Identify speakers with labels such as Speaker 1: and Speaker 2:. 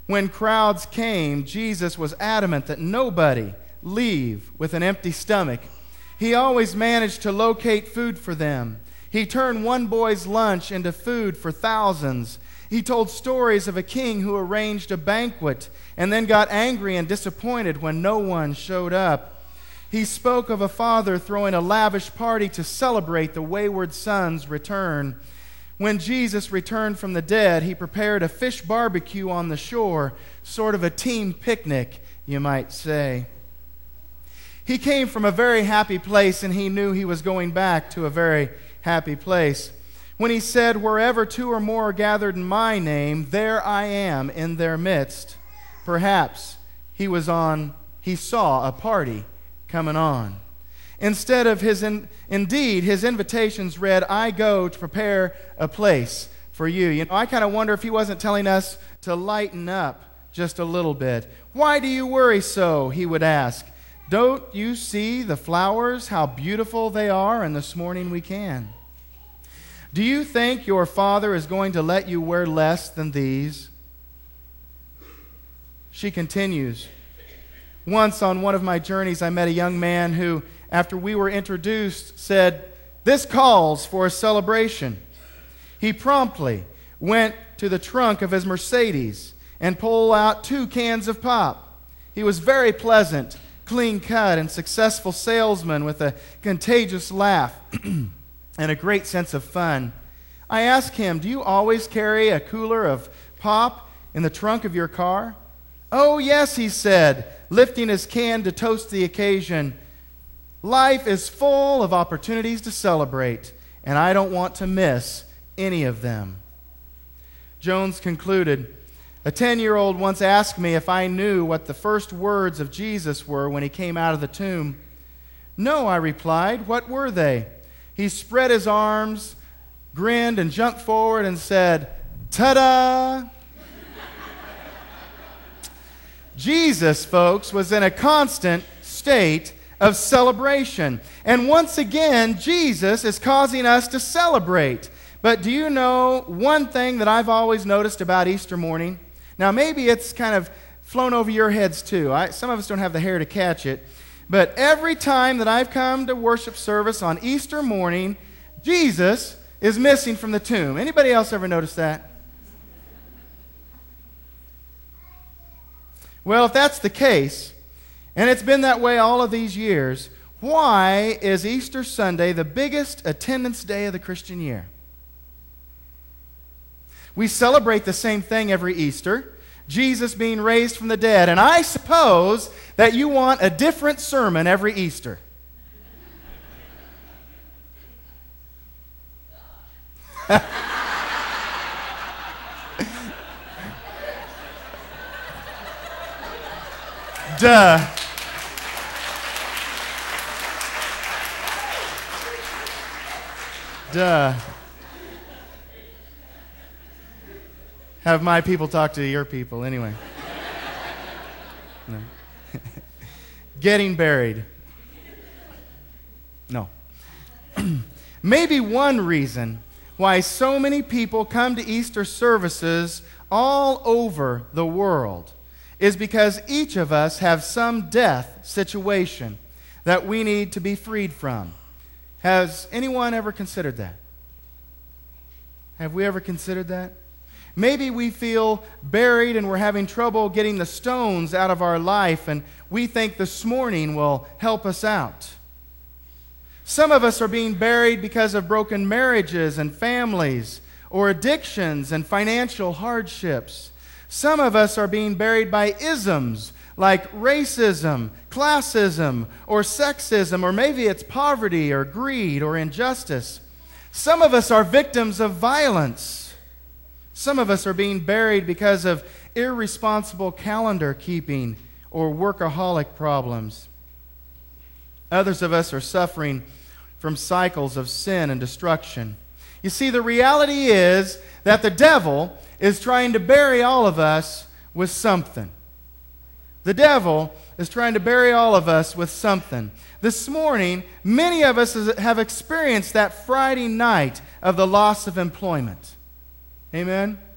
Speaker 1: When crowds came, Jesus was adamant that nobody leave with an empty stomach. He always managed to locate food for them. He turned one boy's lunch into food for thousands. He told stories of a king who arranged a banquet and then got angry and disappointed when no one showed up. He spoke of a father throwing a lavish party to celebrate the wayward son's return. When Jesus returned from the dead, he prepared a fish barbecue on the shore, sort of a team picnic, you might say. He came from a very happy place, and he knew he was going back to a very happy place. When he said, "Wherever two or more are gathered in my name, there I am in their midst," perhaps he saw a party coming on. Instead of his invitations read, "I go to prepare a place for you." You know, I kind of wonder if he wasn't telling us to lighten up just a little bit. "Why do you worry so?" he would ask. "Don't you see the flowers, how beautiful they are, and this morning we can? Do you think your Father is going to let you wear less than these?" She continues, "Once on one of my journeys, I met a young man who, after we were introduced, said, 'This calls for a celebration.' He promptly went to the trunk of his Mercedes and pulled out 2 cans of pop. He was very pleasant, clean-cut, and successful salesman with a contagious laugh and a great sense of fun. I asked him, 'Do you always carry a cooler of pop in the trunk of your car?' 'Oh, yes,' he said, lifting his can to toast the occasion. 'Life is full of opportunities to celebrate, and I don't want to miss any of them.'" Jones concluded, "A 10-year-old once asked me if I knew what the first words of Jesus were when he came out of the tomb. 'No,' I replied. 'What were they?' He spread his arms, grinned, and jumped forward and said, 'Ta-da!'" Jesus, folks, was in a constant state of celebration. And once again, Jesus is causing us to celebrate. But do you know one thing that I've always noticed about Easter morning? Now, maybe it's kind of flown over your heads too. Some of us don't have the hair to catch it. But every time that I've come to worship service on Easter morning, Jesus is missing from the tomb. Anybody else ever notice that? Well, if that's the case, and it's been that way all of these years, why is Easter Sunday the biggest attendance day of the Christian year? We celebrate the same thing every Easter, Jesus being raised from the dead, and I suppose that you want a different sermon every Easter. Duh. Duh. Have my people talk to your people anyway. No. Getting buried. No. Maybe one reason why so many people come to Easter services all over the world is because each of us have some death situation that we need to be freed from. Has anyone ever considered that? Have we ever considered that? Maybe we feel buried and we're having trouble getting the stones out of our life, and we think this morning will help us out. Some of us are being buried because of broken marriages and families, or addictions and financial hardships. Some of us are being buried by isms like racism, classism, or sexism, or maybe it's poverty or greed or injustice. Some of us are victims of violence. Some of us are being buried because of irresponsible calendar keeping or workaholic problems. Others of us are suffering from cycles of sin and destruction. You see, the reality is that the devil is trying to bury all of us with something. The devil is trying to bury all of us with something. This morning, many of us have experienced that Friday night of the loss of employment. Amen?